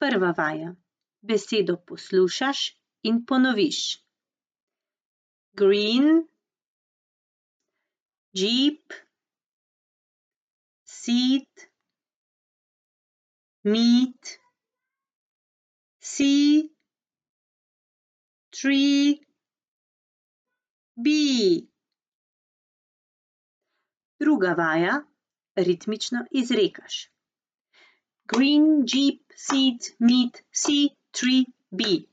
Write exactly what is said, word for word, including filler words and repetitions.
Prva vaja. Besedo poslušaš in ponoviš. Green, jeep, seat, meat, sea, tree, bee. Druga vaja. Ritmično izrekaš. Green, jeep, seat, meat, sea, tree, bee.